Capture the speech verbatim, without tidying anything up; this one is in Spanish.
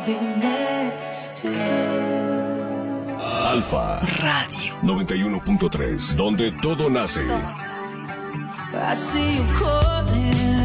Alfa Radio noventa y uno punto tres, donde todo nace. I see you calling.